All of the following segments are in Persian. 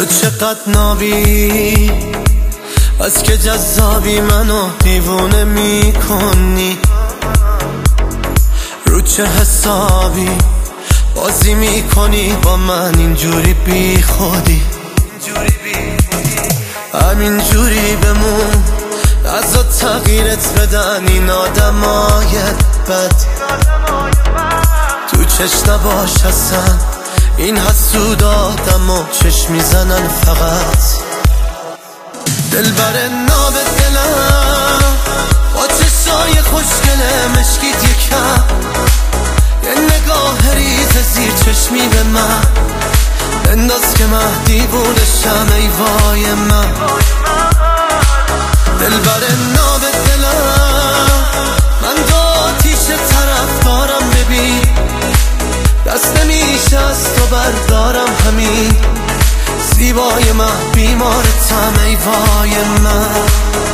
تو چقدر نابی، از که جذابی منو دیوونه میکنی. رو چه حسابی بازی میکنی با من اینجوری بی خودی؟ همینجوری بمون، از تغییرت بدن این آدمای بد. تو چش نباش اصلا، این حسود آدمو چشم میزنن فقط. دلبر ناب دلم با چشای خوشگله مشکیت یکم، یه نگاه ریز زیر چشمی به من بنداز که من دیوونشم. ای وای من دلبر ناب دلم، من دو آتیش طرف دارم. ببین دست نمیشه از تو بردارم، همین زیبای من بیمارتم. ای وای من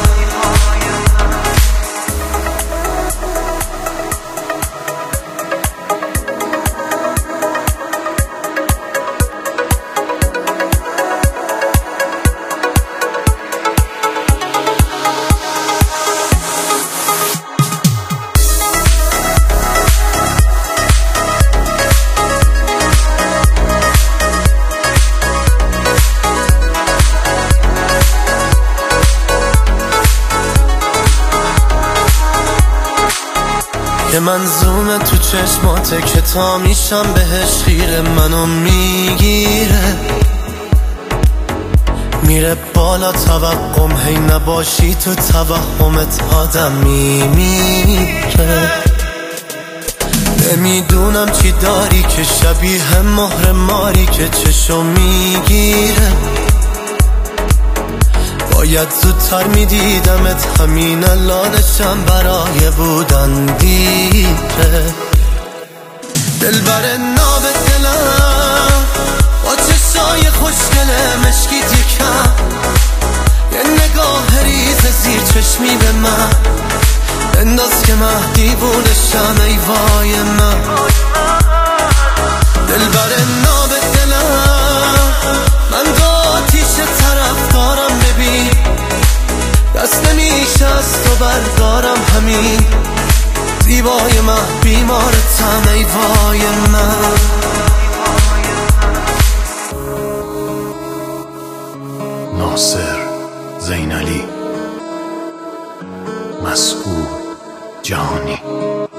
که منظومه تو چشماته که تا میشم بهش خیره. منو میگیره میره بالا توقم، هی نباشی تو توهمت آدم میمیره. نمیدونم چی داری که شبیه مهر ماری که چشم میگیره. باید زودتر میدیدمت، همین الانشم برای بودن دیره. دلبر ناب دلم با چشای خوشگله مشکیت یکم، یه نگاه ریز زیر چشمی به من بنداز که من دیوونشم. ای وای من دلبر ناب دلم، من دو آتیش طرف دارم. ببین دست نمیشه از تو بردارم، همین زیبای من بیمارتم. ای وای من ناصر زینالی، مسعود جهانی.